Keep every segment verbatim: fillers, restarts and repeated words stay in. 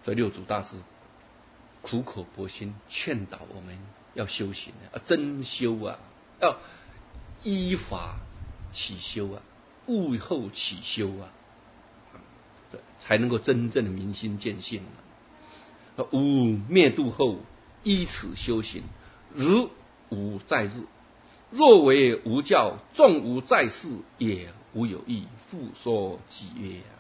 所以六祖大师苦口婆心劝导我们要修行啊，真修啊，要依法起修啊，悟后起修啊，对，才能够真正的明心见性啊。吾灭度后，依此修行，如无在日。若为无教，纵无在世，也无有益。复说几曰啊？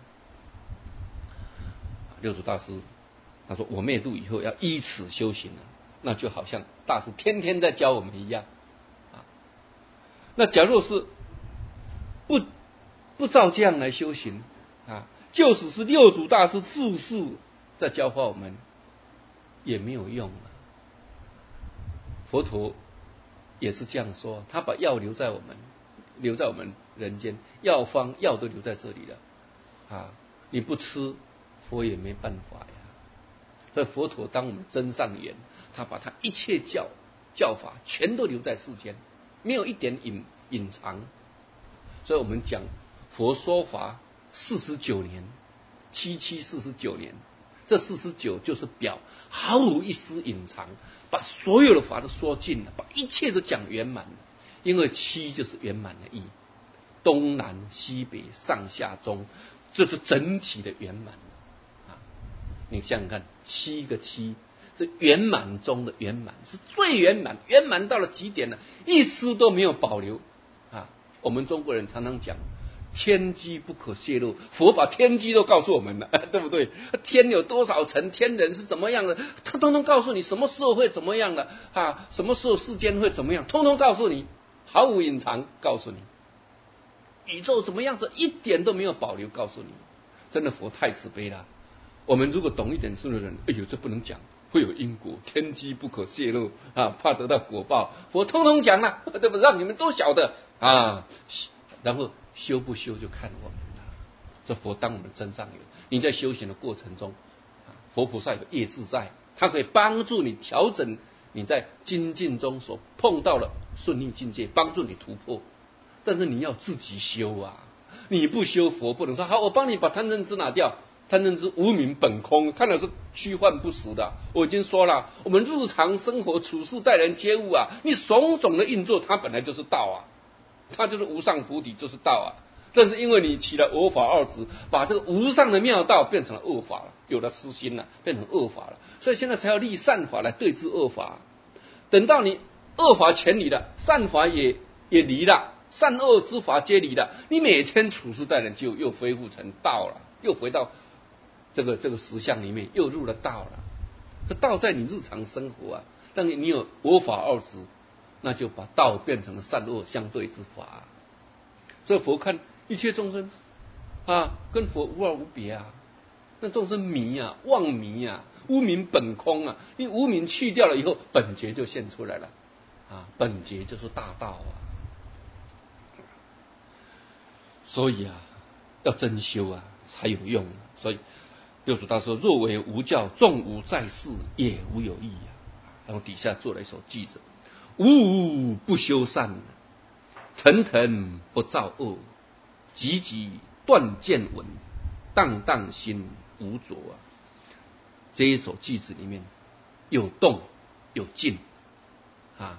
六祖大师他说：“我灭度以后要依此修行啊，那就好像大师天天在教我们一样啊。那假若是不不照这样来修行啊，就使是六祖大师自是在教化我们，也没有用啊。佛陀也是这样说，他把药留在我们，留在我们人间，药方药都留在这里了啊！你不吃，佛也没办法呀。所以佛陀当我们真上缘，他把他一切教教法全都留在世间，没有一点隐隐藏。所以我们讲佛说法四十九年，七七四十九年。这四十九就是表，毫无一丝隐藏，把所有的法都说尽了，把一切都讲圆满了。因为七就是圆满的意，东南西北上下中，这是整体的圆满啊！你想想看，七个七是圆满中的圆满，是最圆满，圆满到了极点了，一丝都没有保留啊！我们中国人常常讲，天机不可泄露，佛把天机都告诉我们了，对不对？天有多少层，天人是怎么样的，他通通告诉你，什么时候会怎么样的啊？什么时候世间会怎么样，通通告诉你，毫无隐藏，告诉你宇宙怎么样子，一点都没有保留，告诉你。真的佛太慈悲了。我们如果懂一点书的人，哎呦，这不能讲，会有因果，天机不可泄露啊，怕得到果报，佛通通讲了，对不对？让你们都晓得啊，然后修不修就看我们了。这佛当我们真上缘，你在修行的过程中，佛菩萨有业自在，他可以帮助你调整你在精进中所碰到的顺利境界，帮助你突破。但是你要自己修啊，你不修，佛不能说好，我帮你把贪嗔痴拿掉。贪嗔痴无明本空，看的是虚幻不实的。我已经说了，我们日常生活处事待人接物啊，你种种的运作，它本来就是道啊。它就是无上菩提，就是道啊！但是因为你起了我法二执，把这个无上的妙道变成了恶法了，有了私心了，变成恶法了，所以现在才要立善法来对治恶法。等到你恶法全离了，善法也也离了，善恶之法皆离了，你每天处事待人就又恢复成道了，又回到这个这个实相里面，又入了道了。这道在你日常生活啊，但你有我法二执，那就把道变成了善恶相对之法。所以佛看一切众生啊，跟佛无二无别啊。那众生迷啊，妄迷啊，无明本空啊。你无明去掉了以后，本觉就现出来了啊，本觉就是大道啊。所以啊，要真修啊，才有用。所以六祖大师说：“若为无教，纵无在世，也无有益啊。”然后底下做了一首句子。无无不修善，腾腾不造恶，急急断见闻，荡荡心无着啊。这一首句子里面有动有静啊。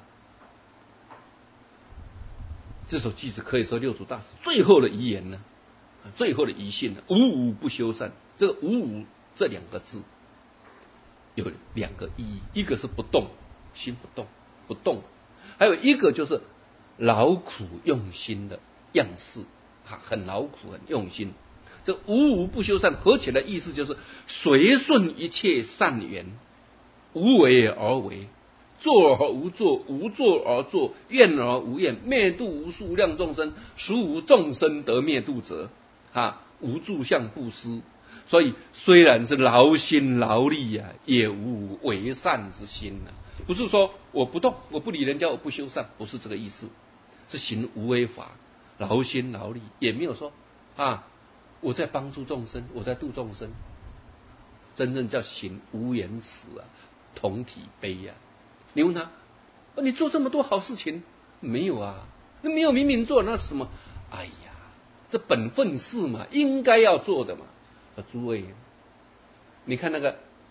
这首句子可以说六祖大师最后的遗言呢，最后的遗训呢。无无不修善，这个无无这两个字有两个意义，一个是不动，心不动。不动，还有一个就是劳苦用心的样式，啊，很劳苦，很用心。这无无不修善合起来意思就是随顺一切善缘，无为而为，做而无作，无作而作，愿而无厌，灭度无数量众生，孰无众生得灭度者？啊，无住相布施。所以虽然是劳心劳力啊，也无为善之心啊。不是说我不动，我不理人家，我不修善，不是这个意思。是行无为法，劳心劳力，也没有说啊，我在帮助众生，我在度众生。真正叫行无言慈啊，同体悲啊。你问他，你做这么多好事情，没有啊？那没有明明做，那是什么？哎呀，这本分事嘛，应该要做的嘛。啊，诸位，你看那个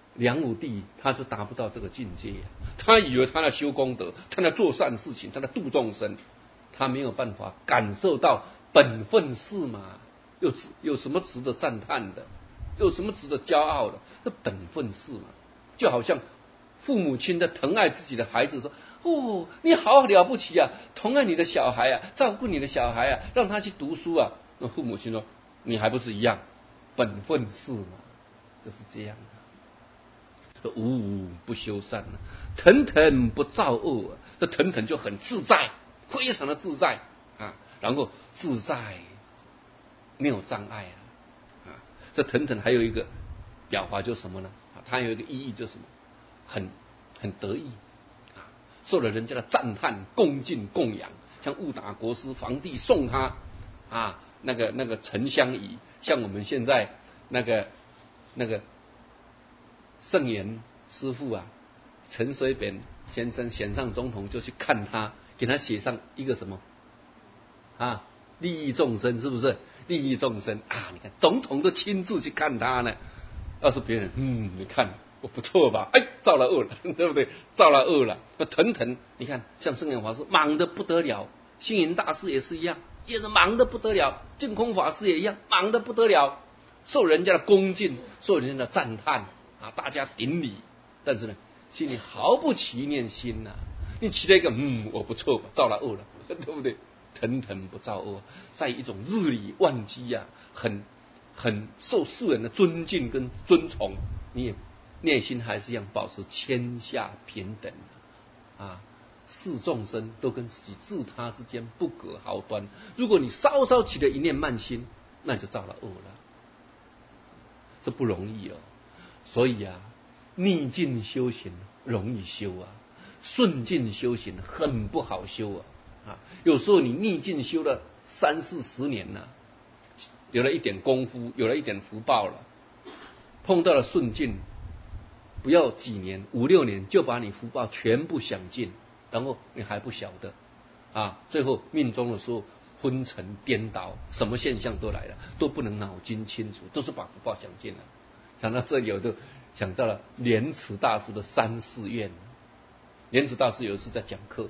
梁武帝他就达不到这个境界呀、啊，他以为他在修功德，他在做善事情，他在度众生，他没有办法感受到本分事嘛，有有什么值得赞叹的，有什么值得骄傲的？这本分事嘛，就好像父母亲在疼爱自己的孩子说：“哦，你好了不起啊，疼爱你的小孩啊，照顾你的小孩啊，让他去读书啊。”那父母亲说：“你还不是一样，本分事嘛，就是这样的。”无无不修善啊，腾腾不造恶啊。这腾腾就很自在，非常的自在啊。然后自在没有障碍啊。啊，这腾腾还有一个表达就是什么呢？啊，它有一个意义就是什么？很很得意啊，受了人家的赞叹、恭敬、供养。像误打国师皇帝送他啊那个那个沉香仪，像我们现在那个那个。圣严师父啊，陈水扁先生选上总统就去看他，给他写上一个什么啊？利益众生，是不是？利益众生啊！你看总统都亲自去看他呢。要是别人，嗯，你看我不错吧？哎，造了恶了，对不对？造了恶了。那腾腾，你看像圣严法师忙得不得了，星云大师也是一样，也是忙得不得了。净空法师也一样，忙得不得了，受人家的恭敬，受人家的赞叹。啊，大家顶礼，但是呢，心里毫不起一念心呐、啊。你起了一个，嗯，我不错吧，造了恶了，对不对？腾腾不造恶，在一种日理万机呀、啊，很很受世人的尊敬跟尊崇，你也内心还是一样保持谦下平等啊，视众生都跟自己自他之间不隔毫端。如果你稍稍起了一念慢心，那就造了恶了，这不容易哦。所以啊，逆境修行容易修啊，顺境修行很不好修啊。啊，有时候你逆境修了三四十年了、啊，有了一点功夫，有了一点福报了，碰到了顺境，不要几年五六年就把你福报全部享尽，然后你还不晓得啊，最后命中的时候昏沉颠倒，什么现象都来了，都不能脑筋清楚，都是把福报享尽了。想到这里，我就想到了莲池大师的三寺院。莲池大师有一次在讲课，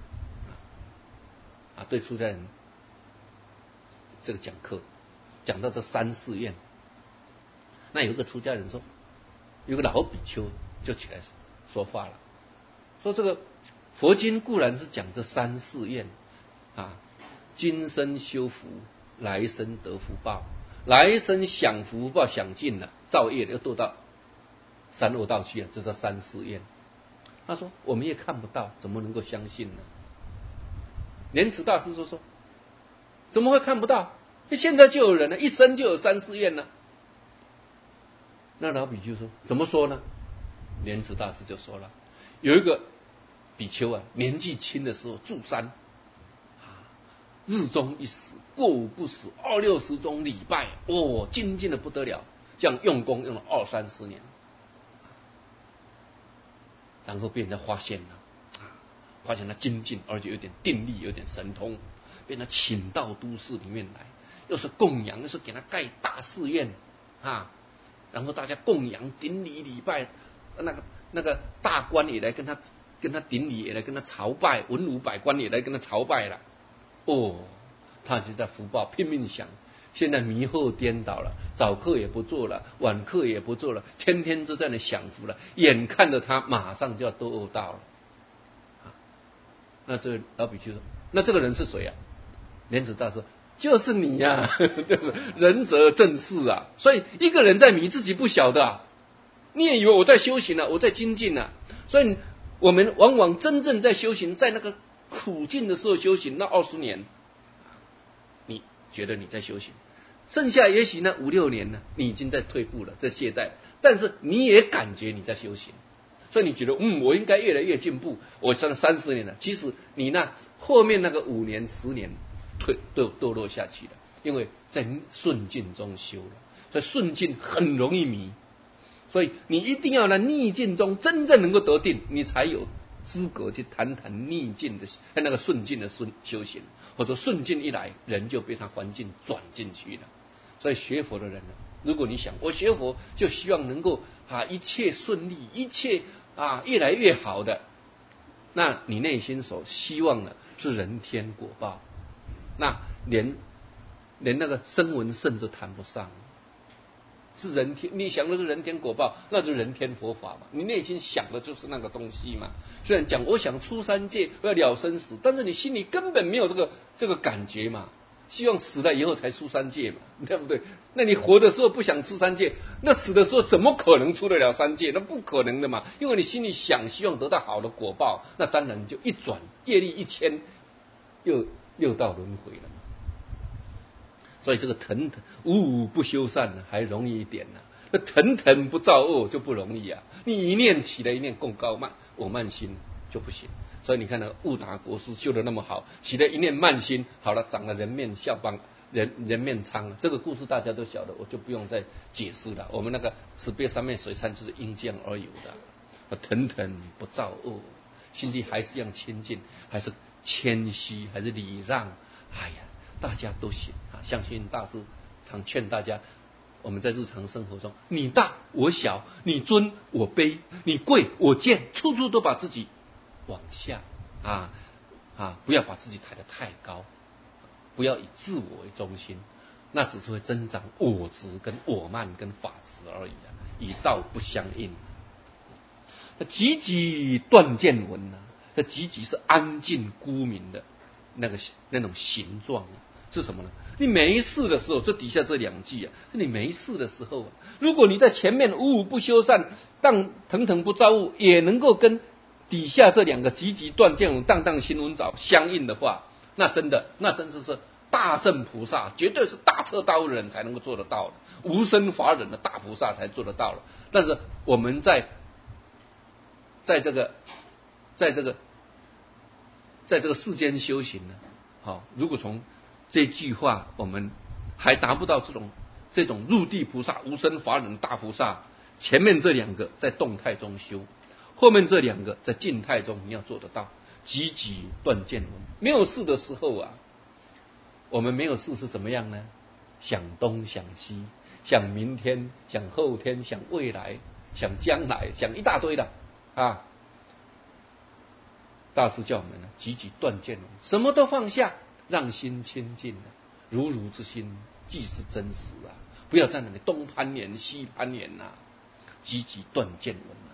啊，对出家人这个讲课，讲到这三寺院，那有一个出家人说，有个老比丘就起来说话了，说这个佛经固然是讲这三寺院啊，今生修福，来生得福报。来生享福报享尽了，造业又堕到三恶道去了，这叫三寺院。他说我们也看不到，怎么能够相信呢？莲池大师就说怎么会看不到？现在就有人了，一生就有三寺院了。那老比丘说怎么说呢？莲池大师就说了，有一个比丘啊，年纪轻的时候住山，日中一死，过午不食，二六十种礼拜，哦，精进的不得了，这样用功用了二三十年，然后被人家发现了，发现他精进，而且有点定力，有点神通，被他请到都市里面来，又是供养，又是给他盖大寺院啊，然后大家供养顶礼礼拜，那个那个大官也来跟他跟他顶礼，也来跟他朝拜，文武百官也来跟他朝拜了。哦，他就在福报拼命想，现在迷惑颠倒了，早课也不做了，晚课也不做了，天天都在那享福了，眼看着他马上就要堕恶道了。啊，那这老比丘说，那这个人是谁啊？莲池大师就是你呀、啊，对不对？仁者正视啊，所以一个人在迷，自己不晓得啊。你也以为我在修行啊，我在精进啊，所以我们往往真正在修行，在那个苦境的时候修行，那二十年，你觉得你在修行，剩下也许那五六年呢，你已经在退步了，在懈怠，但是你也感觉你在修行，所以你觉得嗯，我应该越来越进步，我上了三十年了，其实你那后面那个五年十年退都堕落下去了，因为在顺境中修了，所以顺境很容易迷，所以你一定要在逆境中真正能够得定，你才有资格去谈谈逆境的那个顺境的顺修行，或者顺境一来，人就被他环境转进去了。所以学佛的人呢， 如果你想我学佛就希望能够啊一切顺利，一切啊越来越好的，那你内心所希望的是人天果报，那连连那个声闻圣都谈不上。是人天，你想的是人天果报，那就是人天佛法嘛。你内心想的就是那个东西嘛。虽然讲我想出三界，我要了生死，但是你心里根本没有这个这个感觉嘛。希望死了以后才出三界嘛，对不对？那你活的时候不想出三界，那死的时候怎么可能出得了三界？那不可能的嘛。因为你心里想希望得到好的果报，那当然就一转业力一牵，又又到轮回了嘛。所以这个腾腾无无不修善呢，还容易一点呢、啊。那腾腾不造恶就不容易啊。你一念起了一念共高慢，我慢心就不行。所以你看那个悟达国师修的那么好，起了一念慢心，好了，长了人面孝邦，人人面疮了。这个故事大家都晓得，我就不用再解释了。我们那个慈悲三昧水忏就是因这样而有的。腾腾不造恶，心地还是要清净，还是谦虚，还是礼让。哎呀。大家都行啊！相信大师常劝大家，我们在日常生活中，你大我小，你尊我卑，你贵我贱，处处都把自己往下啊啊！不要把自己抬得太高，不要以自我为中心，那只是会增长我执跟我慢跟法执而已啊，与道不相应。那积极断见闻呢？这积极是安静孤明的那个那种形状啊。是什么呢？你没事的时候，这底下这两句啊，是你没事的时候啊。如果你在前面无无不修善，当腾腾不造物，也能够跟底下这两个积极断见闻、荡荡心闻沼相应的话，那真的，那真是是大圣菩萨，绝对是大彻大悟的人才能够做得到的，无生法忍的大菩萨才做得到了。但是我们在在这个在这个在这个世间修行呢，好，如果从这句话我们还达不到这种这种入地菩萨、无生法忍大菩萨，前面这两个在动态中修，后面这两个在静态中你要做得到，积极断见闻。没有事的时候啊，我们没有事是什么样呢？想东想西，想明天，想后天，想未来，想将来，想一大堆的啊。大师叫我们呢，积极断见闻，什么都放下。让心清净，如如之心即是真实啊！不要在那里东攀岩西攀岩呐、啊，积极断见闻啊！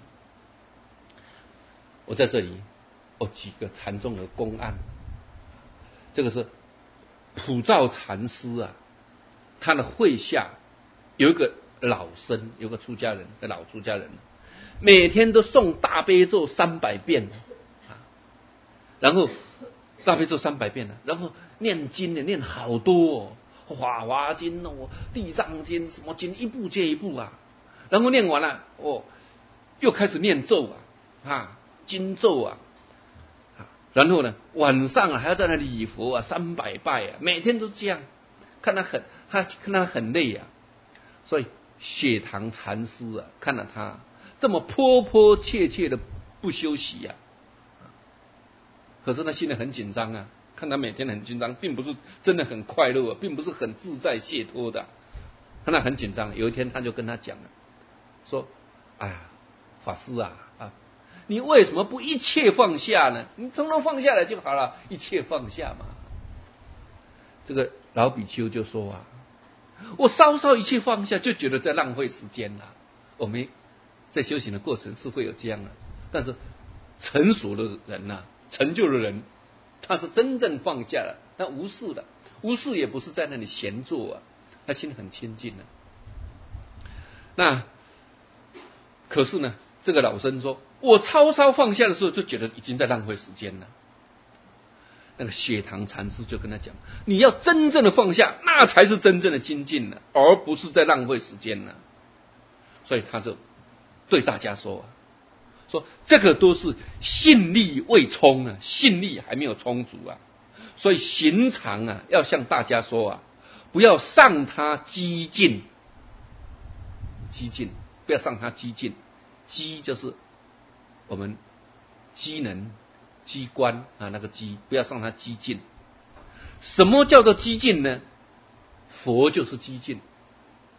我在这里，我举个禅宗的公案，这个是普照禅师啊，他的会下有一个老僧，有个出家人，个老出家人，每天都诵大悲咒三百遍啊，然后。大悲咒三百遍了，然后念经呢，念好多哦，法华经哦，地藏经什么经，一部接一部啊。然后念完了哦，又开始念咒啊，啊，经咒啊，啊，然后呢，晚上啊还要在那礼佛啊，三百拜啊，每天都这样，看他很，他看他很累啊，所以雪堂禅师啊，看到他这么迫迫切切的不休息啊。可是他心里很紧张啊，看他每天很紧张，并不是真的很快乐、啊，并不是很自在解脱的，看他很紧张。有一天他就跟他讲了，说：“哎呀，法师啊啊，你为什么不一切放下呢？你统统放下来就好了，一切放下嘛。”这个老比丘就说啊：“我稍稍一切放下，就觉得在浪费时间了。我们在修行的过程是会有这样的，但是成熟的人呐、啊。”成就的人，他是真正放下了，他无事了，无事也不是在那里闲坐啊，他心里很清净了。那可是呢，这个老僧说，我稍稍放下的时候，就觉得已经在浪费时间了。那个雪堂禅师就跟他讲，你要真正的放下，那才是真正的精进了，而不是在浪费时间了。所以他就对大家说啊。说这个都是信力未充啊，信力还没有充足啊，所以行常啊，要向大家说啊，不要上他激进，激进，不要上他激进，激就是我们机能、机关啊那个机，不要上他激进。什么叫做激进呢？佛就是激进，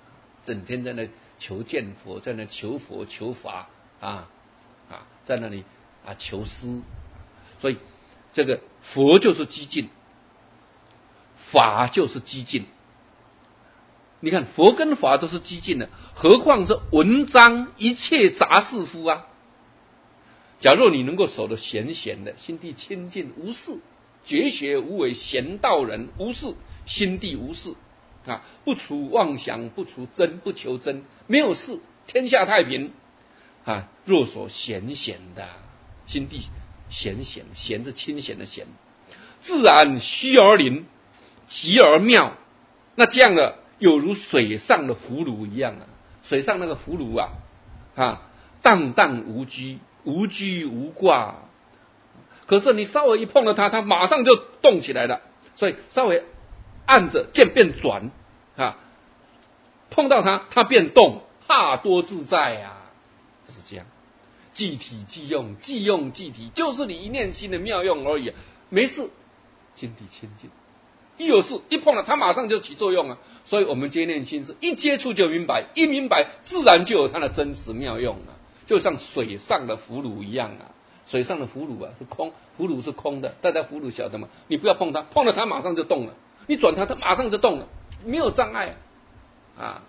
整天在那求见佛，在那求佛求法啊啊，在那里啊求师，所以这个佛就是激进，法就是激进。你看佛跟法都是激进的，何况是文章一切杂事乎啊？假若你能够守得闲闲的，心地清净无事，绝学无为，闲道人无事，心地无事啊，不除妄想，不除真，不求真，没有事，天下太平啊。若所闲闲的，心地闲闲，闲是清闲的闲，自然虚而灵，极而妙。那这样的有如水上的浮炉一样啊，水上那个浮炉啊，啊，荡荡无拘，无拘无挂。可是你稍微一碰到它，它马上就动起来了。所以稍微按着渐变转啊，碰到它，它变动，哈，多自在啊！就是这样，即体即用，即用即体，就是你一念心的妙用而已。没事，心地清净。一有事一碰了，它马上就起作用啊！所以我们接念心是一接触就明白，一明白自然就有它的真实妙用啊，就像水上的浮炉一样啊。水上的浮炉啊是空，浮炉是空的，大家浮炉晓得吗？你不要碰它，碰了它马上就动了，你转它，它马上就动了，没有障碍啊。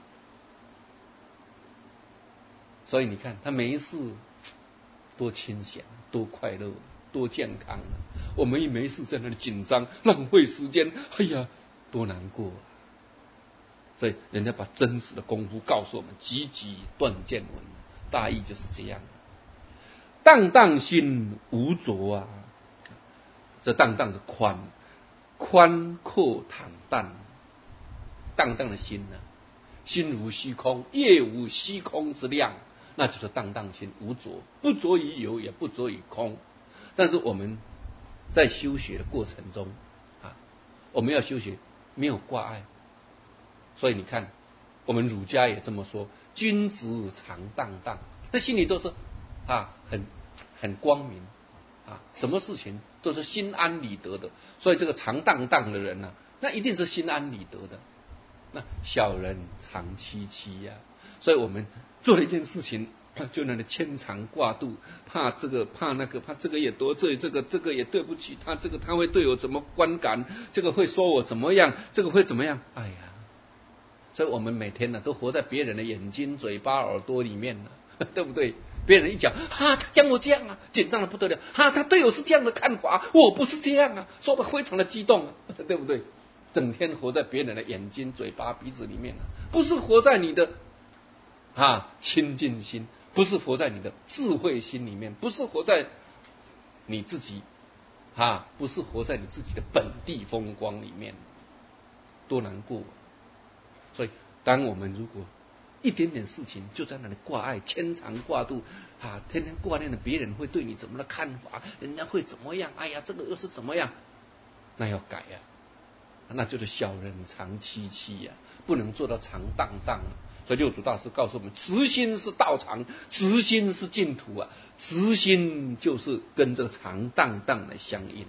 所以你看，它没事多清闲，多快乐，多健康啊！我们一没事在那里紧张，浪费时间，哎呀，多难过啊！所以人家把真实的功夫告诉我们，急急断见闻，大意就是这样。荡荡心无着啊，这荡荡是宽，宽阔坦荡，荡荡的心呢、啊，心如虚空，夜无虚空之量，那就是荡荡心无着，不着于有，也不着于空。但是我们在修学的过程中啊，我们要修学没有挂碍，所以你看，我们儒家也这么说：君子常荡荡，那心里都是啊很很光明啊，什么事情都是心安理得的。所以这个常荡荡的人呢、啊，那一定是心安理得的。那小人常戚戚呀，所以我们做了一件事情，就那里牵肠挂肚，怕这个怕那个，怕这个也得罪这个，这个也对不起他，这个他会对我怎么观感，这个会说我怎么样，这个会怎么样？哎呀，所以我们每天呢都活在别人的眼睛、嘴巴、耳朵里面呢，对不对？别人一讲啊，他讲我这样啊，紧张的不得了啊，他对我是这样的看法，我不是这样啊，说的非常的激动，对不对？整天活在别人的眼睛、嘴巴、鼻子里面、啊、不是活在你的啊清净心，不是活在你的智慧心里面，不是活在你自己啊，不是活在你自己的本地风光里面，多难过、啊！所以，当我们如果一点点事情就在那里挂碍、牵肠挂肚啊，天天挂念着别人会对你怎么的看法，人家会怎么样？哎呀，这个又是怎么样？那要改啊！那就是小人常戚戚呀，不能做到常荡荡啊。所以六祖大师告诉我们，慈心是道场，慈心是净土啊，慈心就是跟这个常荡荡的相应。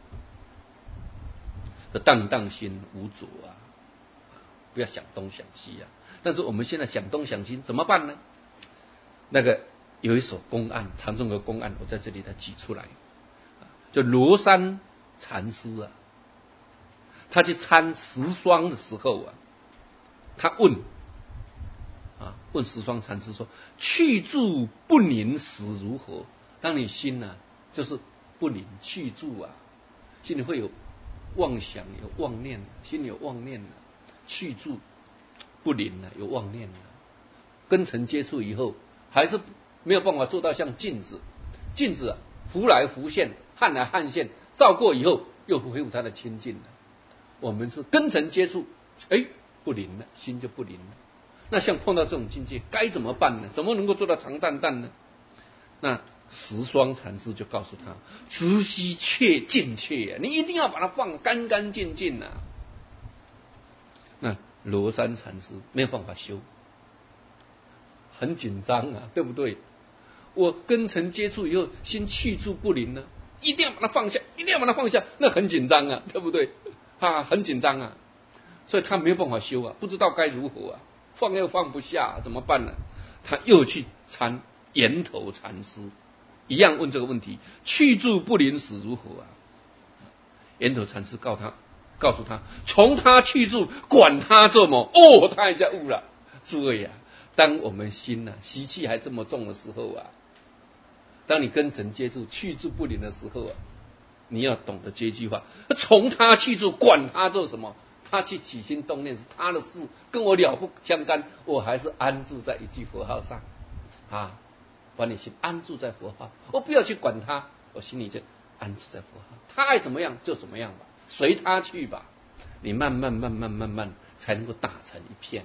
这荡荡心无着啊，不要想东想西啊。但是我们现在想东想西怎么办呢？那个有一首公案，禅宗的公案，我在这里再举出来，就罗山禅师啊。他去参十双的时候啊，他问啊问十双禅师说：“去住不宁时如何？”当你心呢、啊、就是不宁去住啊，心里会有妄想、有妄念，心里有妄念了，去住不宁了，有妄念了。跟尘接触以后，还是没有办法做到像镜子，镜子啊浮来浮现，撼来撼现，照过以后又恢复它的清净了。我们是跟尘接触，哎，不灵了，心就不灵了。那像碰到这种境界，该怎么办呢？怎么能够做到常淡淡呢？那十双禅师就告诉他：慈禧却尽却，你一定要把它放干干净净啊。那罗山禅师没有办法修，很紧张啊，对不对？我跟尘接触以后，心去住不灵了，一定要把它放下，一定要把它放下，那很紧张啊，对不对？啊，很紧张啊，所以他没有办法修啊，不知道该如何啊。 放又放不下，怎么办呢？他又去参岩头禅师，一样问这个问题：去住不临时如何啊？岩头禅师告他，告诉他，从他去住，管他做么？哦，他一下悟了。诸位啊，当我们心啊习气还这么重的时候啊，当你跟尘接触，去住不临的时候啊，你要懂得这句话：从他去住，管他做什么？他去起心动念是他的事，跟我了不相干。我还是安住在一句佛号上啊，把你心安住在佛号，我不要去管他，我心里就安住在佛号。他爱怎么样就怎么样吧，随他去吧。你慢慢慢慢慢慢才能够打成一片。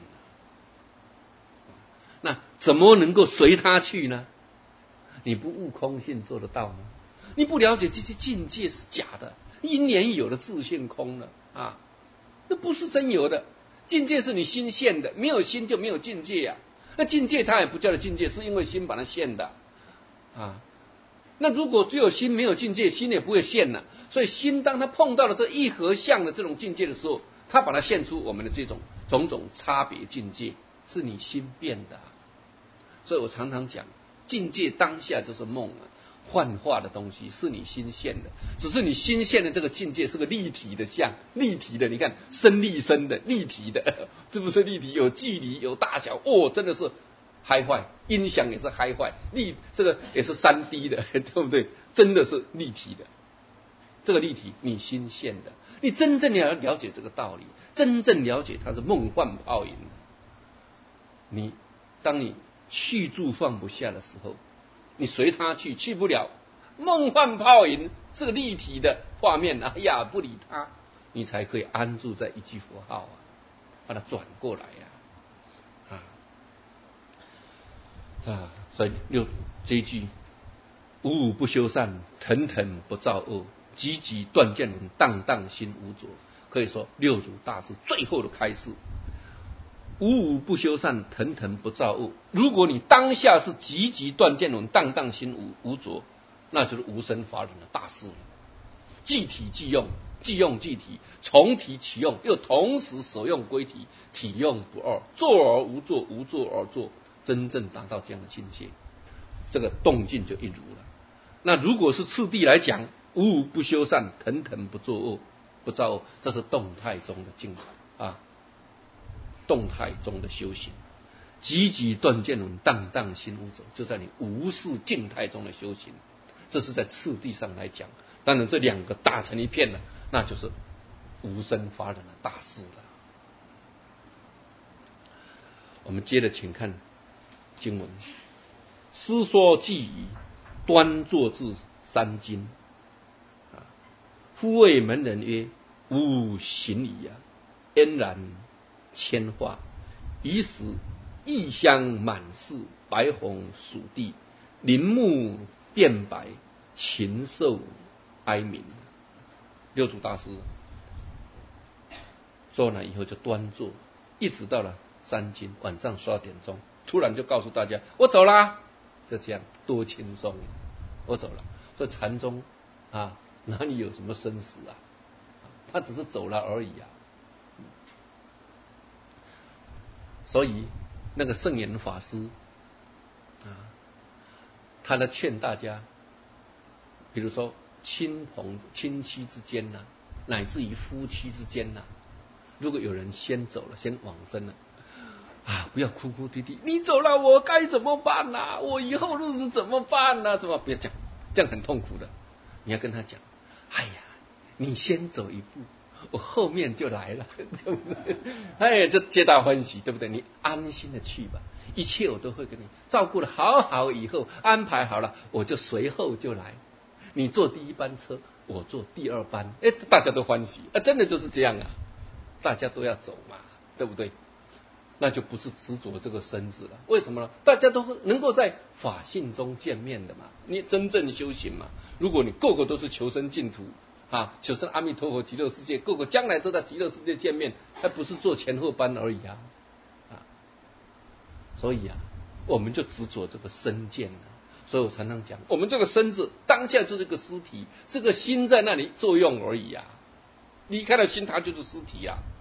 那怎么能够随他去呢？你不悟空性做得到吗？你不了解这些境界是假的，因缘有的自性空了啊，那不是真有的。境界是你心现的，没有心就没有境界啊。那境界它也不叫做境界，是因为心把它现的啊。那如果只有心没有境界，心也不会现了。所以心当它碰到了这一合相的这种境界的时候，它把它现出我们的这种种种差别境界，是你心变的。所以我常常讲，境界当下就是梦啊，幻化的东西是你心现的，只是你心现的这个境界是个立体的相，立体的，你看身立身的，立体的，是不是立体？有距离，有大小，哦，真的是嗨坏，音响也是嗨坏，立这个也是三 D 的，对不对？真的是立体的，这个立体你心现的，你真正要了解这个道理，真正了解它是梦幻泡影。你当你去住放不下的时候，你随他去，去不了，梦幻泡影这个立体的画面，哎呀，不理他，你才可以安住在一句佛号啊，把它转过来呀、啊，啊，啊，所以六这一句，五五不修善，腾腾不造恶，急急断见闻，荡荡心无着，可以说六祖大师最后的开示。五五不修善，腾腾不造恶。如果你当下是急急断见闻，荡荡心无无着，那就是无生法忍的大事了。即体即用，即用即体，从体起用，又同时所用归体，体用不二，作而无作，无作而作，真正达到这样的境界，这个动静就一如了。那如果是次第来讲，五五不修善，腾腾不作恶，不造恶，这是动态中的境啊。动态中的修行，急急断见闻，荡荡心无着，就在你无视静态中的修行，这是在次第上来讲。当然，这两个打成一片了，那就是无生法忍的大事了。我们接着请看经文：师说偈语，端坐至三经。啊，复谓门人曰：“吾行矣啊，焉然千化，以使异香满室，白虹属地，林木变白，禽兽哀鸣。”六祖大师做完以后就端坐，一直到了三更，晚上十二点钟，突然就告诉大家：“我走啦！”就这样，多轻松，我走了。所以禅宗啊，哪里有什么生死啊？他只是走了而已啊。所以那个圣严法师啊，他在劝大家，比如说亲朋亲戚之间呐、啊，乃至于夫妻之间呐、啊，如果有人先走了，先往生了啊，不要哭哭啼啼，你走了我该怎么办呐、啊？我以后日子怎么办呐、啊？怎么不要讲，这样很痛苦的。你要跟他讲，哎呀，你先走一步，我后面就来了，对不对？哎，这皆大欢喜，对不对？你安心的去吧，一切我都会给你照顾的好好，以后安排好了，我就随后就来。你坐第一班车，我坐第二班，哎，大家都欢喜啊，真的就是这样啊，大家都要走嘛，对不对？那就不是执着这个身子了。为什么呢？大家都能够在法性中见面的嘛。你真正修行嘛，如果你个个都是求生净土啊，求生阿弥陀佛极乐世界，个个将来都在极乐世界见面，还不是做前后班而已啊啊！所以啊，我们就执着这个身见了。所以我常常讲，我们这个身子当下就是个尸体，这个心在那里作用而已啊。离开了心，它就是尸体啊。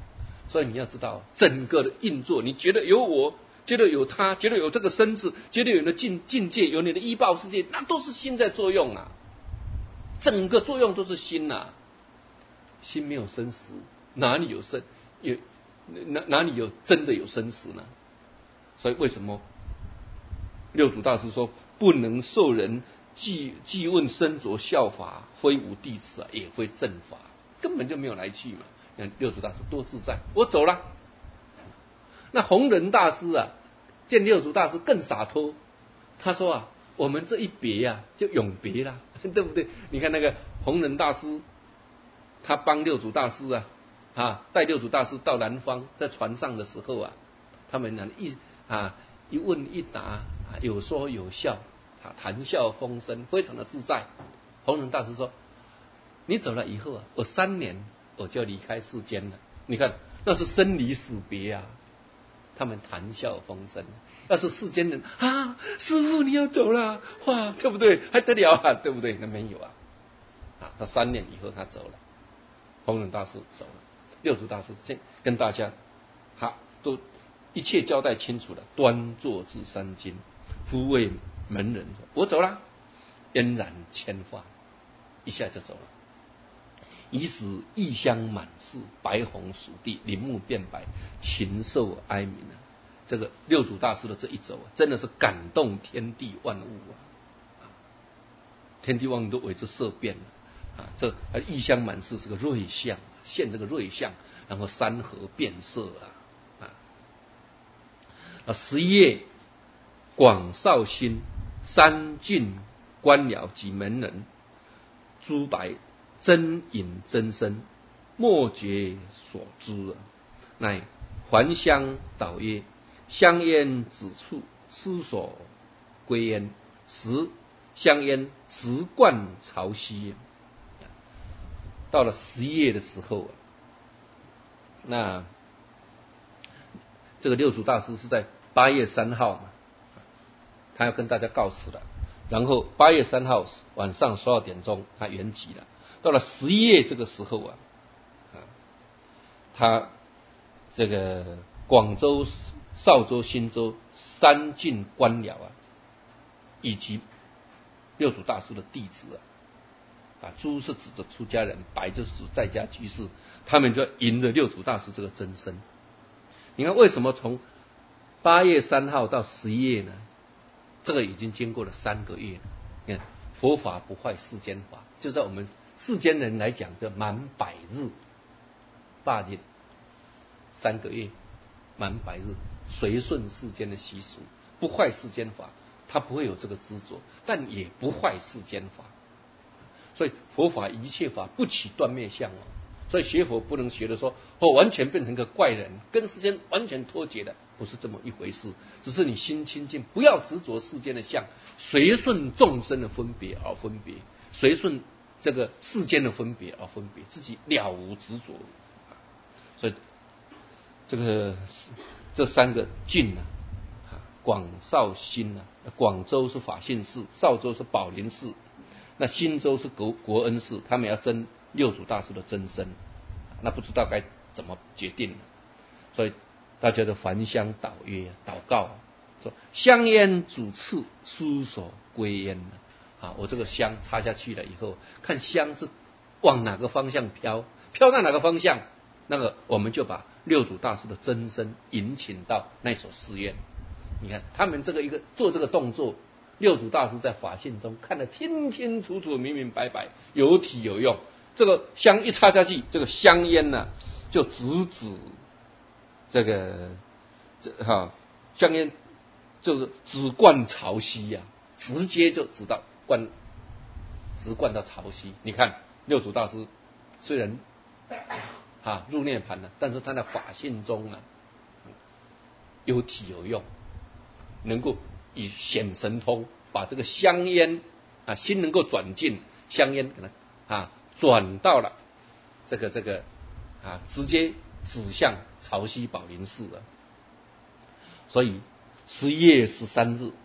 所以你要知道，整个的运作，你觉得有我，觉得有他，觉得有这个身子，觉得有你的境境界，有你的依报世界，那都是心在作用啊。整个作用都是心呐、啊，心没有生死，哪里有生有哪哪里有真的有生死呢？所以为什么六祖大师说不能受人既既问身着效法，非无弟子啊，也非正法，根本就没有来去嘛。看六祖大师多自在，我走了。那弘忍大师啊，见六祖大师更洒脱，他说啊，我们这一别啊，就永别啦，对不对？你看那个弘忍大师，他帮六祖大师啊，啊，带六祖大师到南方，在船上的时候啊，他们呢一啊一问一答，啊、有说有笑，啊，谈笑风生，非常的自在。弘忍大师说：“你走了以后啊，我三年我就离开世间了。你看，那是生离死别啊。”他们谈笑风生。要是世间人啊，师父你要走了，哇，对不对？还得了啊，对不对？那没有啊。啊，他三年以后他走了，弘忍大师走了，六祖大师先跟大家，好，都一切交代清楚了。端坐至山经，夫谓门人，我走了，嫣然千化，一下就走了。以使异香满室，白虹属地，林木变白，禽兽哀鸣啊！这个六祖大师的这一走啊，真的是感动天地万物啊！天地万物都为之色变了啊！这异香满室是个瑞相，现这个瑞相，然后山河变色啊！啊，十一夜，广绍兴三郡官僚及门人，诸白。真隐真身，莫觉所知，乃还乡导曰：香烟子处，思所归焉。时香烟直贯潮汐。到了十一月的时候，那这个六祖大师是在八月三号嘛，他要跟大家告辞了。然后八月三号晚上十二点钟，他圆寂了。到了十一月这个时候啊，啊，他这个广州、邵州、新州三郡官僚啊，以及六祖大师的弟子啊，啊，朱是指着出家人，白就是指在家居士，他们就迎着六祖大师这个真身。你看为什么从八月三号到十一月呢？这个已经经过了三个月了。你看佛法不坏世间法，就在我们世间人来讲，叫满百日，八日三个月，满百日，随顺世间的习俗，不坏世间法，他不会有这个执着，但也不坏世间法。所以佛法一切法不起断灭相哦。所以学佛不能学的说哦，完全变成个怪人，跟世间完全脱节的，不是这么一回事。只是你心清净，不要执着世间的相，随顺众生的分别而分别，随顺这个世间的分别而分别，自己了无执着。所以这个这三个郡啊，广绍兴啊，广州是法性寺，邵州是宝林寺，那新州是国国恩寺，他们要争六祖大师的真身，那不知道该怎么决定了。所以大家的还乡祷曰，祷告说：香烟主次，思所归焉啊！我这个香插下去了以后，看香是往哪个方向飘，飘到哪个方向，那个我们就把六祖大师的真身引请到那所寺院。你看他们这个一个做这个动作，六祖大师在法性中看得清清楚楚、明明白白，有体有用。这个香一插下去，这个香烟呢、啊，就直指这个这哈香烟就是直贯潮汐呀、啊，直接就直到灌直灌到潮汐。你看六祖大师虽然啊入涅盘了，但是他的法性中啊有体有用，能够以显神通，把这个香烟啊心能够转进香烟可能啊转到了这个这个啊直接指向潮汐宝林寺了。所以十一月十三日，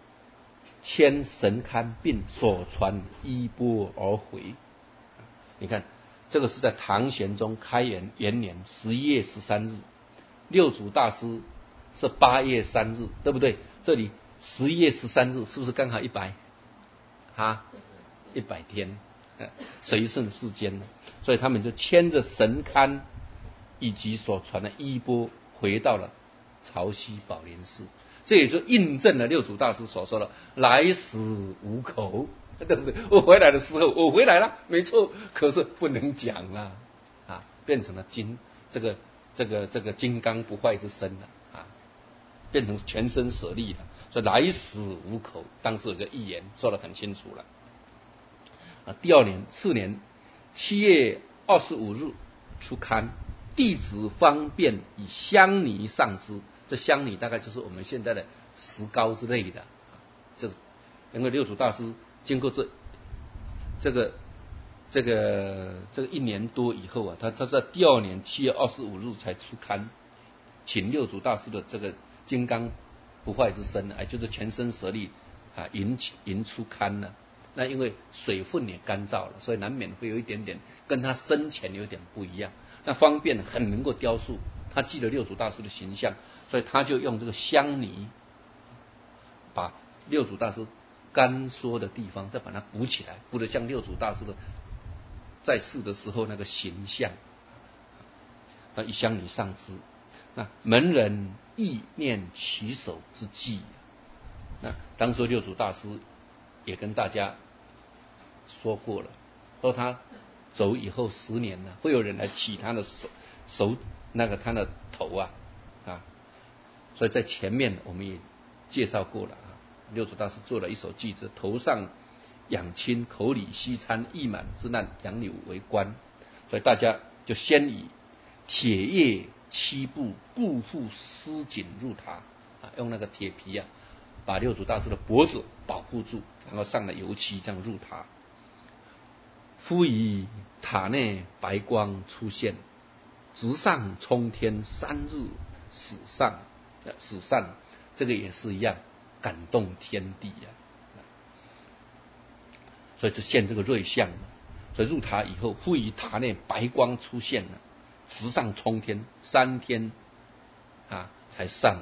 牵神龛并所传衣钵而回。你看这个是在唐玄宗开元元年十一月十三日，六祖大师是八月三日，对不对？这里十一月十三日是不是刚好一百啊？一百天，随顺世间呢，所以他们就牵着神龛以及所传的衣钵，回到了潮汐宝莲寺。这也就印证了六祖大师所说的“来时无口”，对不对？我回来的时候，我回来了，没错，可是不能讲啊，啊，变成了金这个这个这个金刚不坏之身了啊，变成全身舍利了。所以来时无口，当时有这预言说得很清楚了。啊，第二年次年七月二十五日出刊，弟子方便以香泥上之。这香泥大概就是我们现在的石膏之类的，这因为六祖大师经过这这个这个这个一年多以后啊，他他在第二年七月二十五日才出刊，请六祖大师的这个金刚不坏之身，哎，就是全身舍利啊，引引出刊了。那因为水分也干燥了，所以难免会有一点点跟他生前有点不一样。那方便很能够雕塑，他记得六祖大师的形象，所以他就用这个香泥把六祖大师干缩的地方再把它补起来，补得像六祖大师的在世的时候那个形象。那一香泥上之，那门人意念其手之际，那当时六祖大师也跟大家说过了，说他走以后十年呢，会有人来起他的手手那个他的头啊啊，所以在前面我们也介绍过了啊。六祖大师做了一首偈子：头上养亲，口里西餐，意满之难，杨柳为官。所以大家就先以铁叶七步，步步丝紧入塔啊，用那个铁皮啊，把六祖大师的脖子保护住，然后上了油漆，这样入塔。忽以塔内白光出现，直上冲天，三日始上始散，这个也是一样，感动天地啊！所以就现这个瑞相。所以入塔以后，忽以塔内白光出现了，直上冲天，三天啊才上。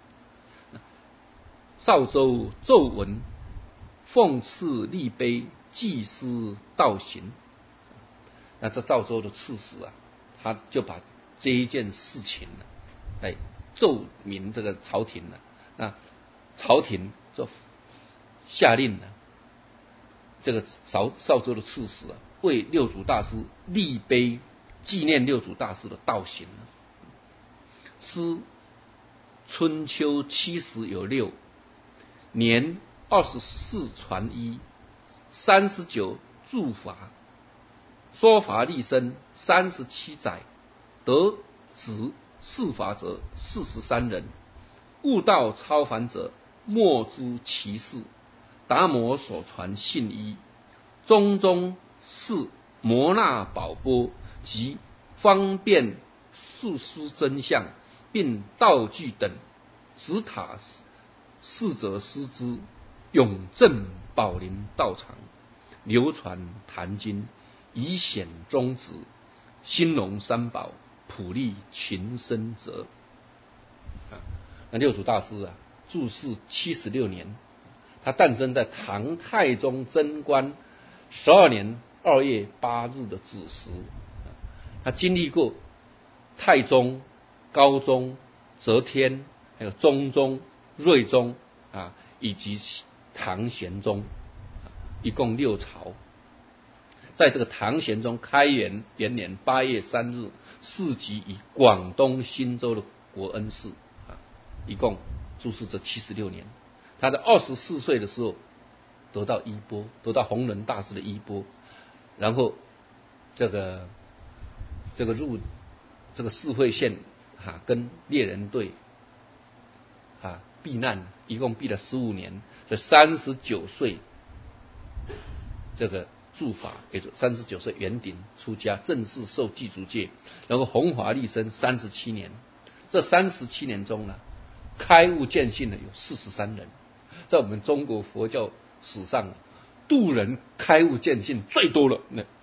少州奏闻，奉赐立碑，祭司道行。那这赵州的刺史啊，他就把这一件事情呢，来奏明这个朝廷呢。那朝廷就下令呢，这个少少州的刺史啊，为六祖大师立碑，纪念六祖大师的道行。诗春秋七十有六，年二十四传一，三十九著法，说法立身三十七载，得子释法者四十三人，悟道超凡者莫知其事。达摩所传信一，中中是摩那宝钵及方便述书真相，并道具等，直塔逝者师之，永镇宝林道场，流传坛经，以显宗旨，兴隆三宝，普利群生者。啊，那六祖大师啊，住世七十六年，他诞生在唐太宗贞观十二年二月八日的子时。他经历过太宗、高宗、则天，还有中宗、睿宗啊，以及唐玄宗，一共六朝。在这个唐玄宗开元元年八月三日，世即以广东新州的国恩寺啊，一共住世这七十六年。他在二十四岁的时候得到衣钵，得到弘忍大师的衣钵，然后这个这个入这个四会县啊，跟猎人队啊避难，一共避了十五年，所以三十九岁这个住法，也就三十九岁圆顶出家，正式受具足戒，然后弘法立身三十七年。这三十七年中呢，开悟见性的有四十三人。在我们中国佛教史上，度人开悟见性最多了，那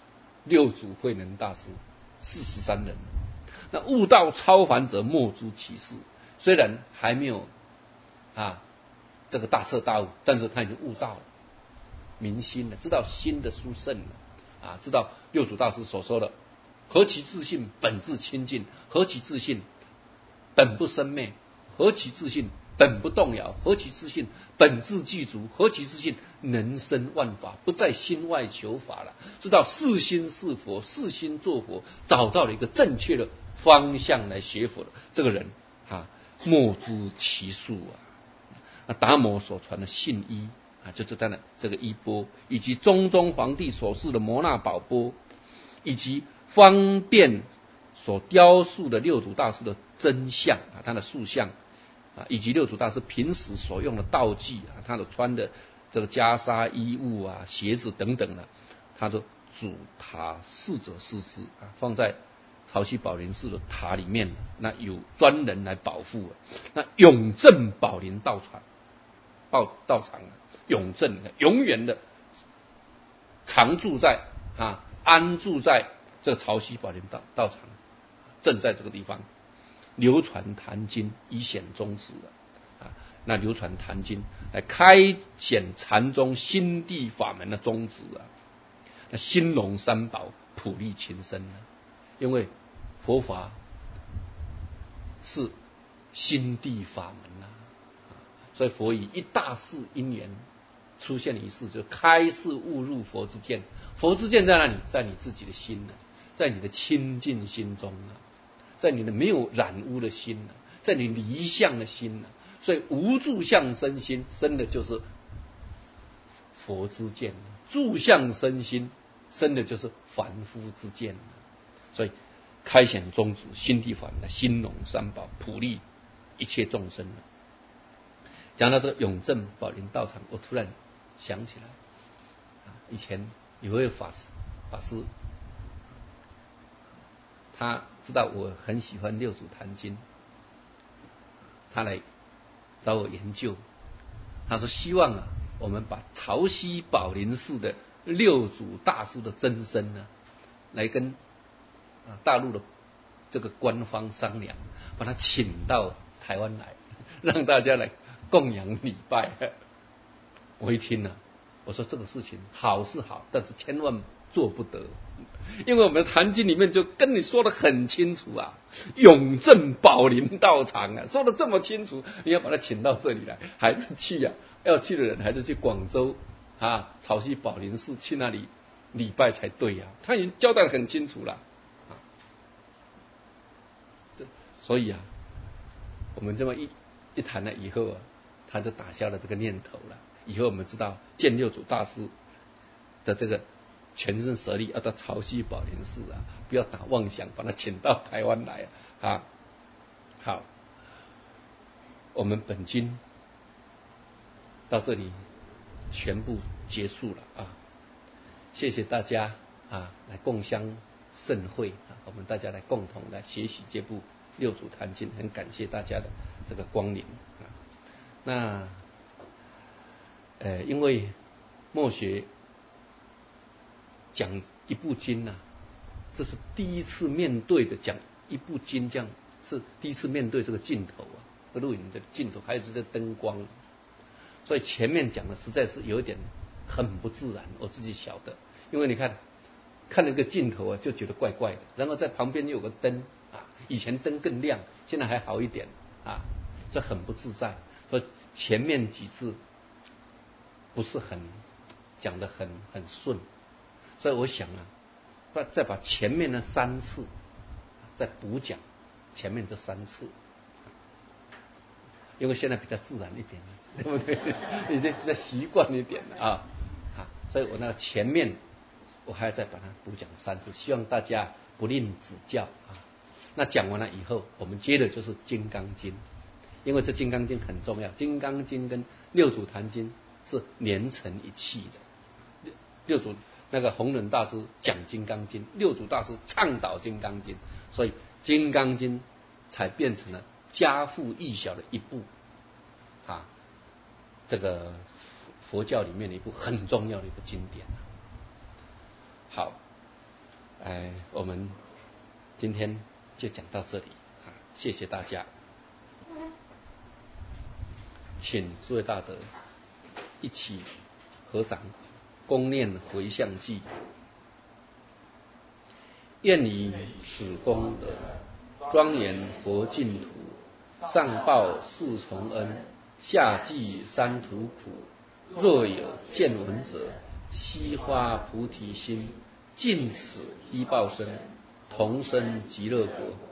六祖慧能大师，四十三人。那悟道超凡者莫诸其事，虽然还没有啊这个大彻大悟，但是他已经悟道了，明心了，知道心的殊胜了啊，知道六祖大师所说的何其自信，本自清净；何其自信，本不生灭；何其自信，本不动摇；何其自信，本自具足；何其自信，能生万法，不在心外求法了。知道是心是佛，是心做佛，找到了一个正确的方向来学佛的这个人啊，莫知其数啊！那达摩所传的信衣啊，就是他的这个衣钵，以及中宗皇帝所赐的摩那宝钵，以及方便所雕塑的六祖大师的真像啊，他的塑像啊，以及六祖大师平时所用的道具啊，他的穿的这个袈裟、衣物啊、鞋子等等的，他都主塔侍者施之啊，放在潮汐宝林寺的塔里面，那有专人来保护。那永镇宝林道场，道道场啊，永镇的，永远的常住在啊，安住在这个潮汐宝林道道场，正在这个地方流传坛经，以显宗旨的啊。那流传坛经来开显禅宗心地法门的宗旨啊。那兴隆三宝，普利情深啊，因为佛法是心地法门啊，所以佛以一大事因缘出现一事，就开示悟入佛之见。佛之见在哪里？在你自己的心呢、啊，在你的清净心中啊，在你的没有染污的心啊，在你离相的心啊。所以无住相生心，生的就是佛之见；住相生心，生的就是凡夫之见。所以开显宗旨，心地法门的兴隆三宝，普利一切众生。讲到这个永镇宝林道场，我突然想起来，以前有位法师，法师他知道我很喜欢六祖坛经，他来找我研究。他说希望啊，我们把潮汐宝林寺的六祖大师的真身呢，来跟啊大陆的这个官方商量，把他请到台湾来，让大家来供养礼拜。我一听呢、啊，我说这个事情好是好，但是千万做不得，因为我们的坛经里面就跟你说的很清楚啊，永镇宝林道场啊，说的这么清楚，你要把他请到这里来，还是去啊？要去的人还是去广州啊，潮汐宝林寺去那里礼拜才对呀、啊。他已经交代的很清楚了啊，这所以啊，我们这么一一谈了以后啊，他就打消了这个念头了。以后我们知道见六祖大师的这个全身舍利要到潮汐宝林寺啊，不要打妄想，把他请到台湾来啊。好，我们本经到这里全部结束了啊！谢谢大家啊，来共襄盛会啊，我们大家来共同来学习这部六祖坛经，很感谢大家的这个光临啊。那呃，因为默学讲一部经啊，这是第一次面对的讲一部经，这样是第一次面对这个镜头啊，录影的镜头，还有这个灯光，所以前面讲的实在是有点很不自然，我自己晓得，因为你看看那个镜头啊，就觉得怪怪的，然后在旁边又有个灯啊，以前灯更亮，现在还好一点啊，这很不自在，所以前面几次不是很讲得很很顺，所以我想啊，再再把前面的三次再补讲前面这三次，因为现在比较自然一点，对不对？已经比较习惯一点了啊啊，所以我那前面我还要再把它补讲三次，希望大家不吝指教啊。那讲完了以后，我们接着就是《金刚经》，因为这《金刚经》很重要，《金刚经》跟六祖坛经是连成一气的。六祖那个弘忍大师讲《金刚经》，六祖大师倡导《金刚经》，所以《金刚经》才变成了家父义小的一部啊，这个佛教里面的一部很重要的一个经典。好， 哎，我们今天就讲到这里啊，谢谢大家，请诸位大德一起合掌恭念回向偈。愿以此功德，庄严佛净土，上报四重恩，下济三途苦。若有见闻者，悉发菩提心，尽此依报身，同生极乐国。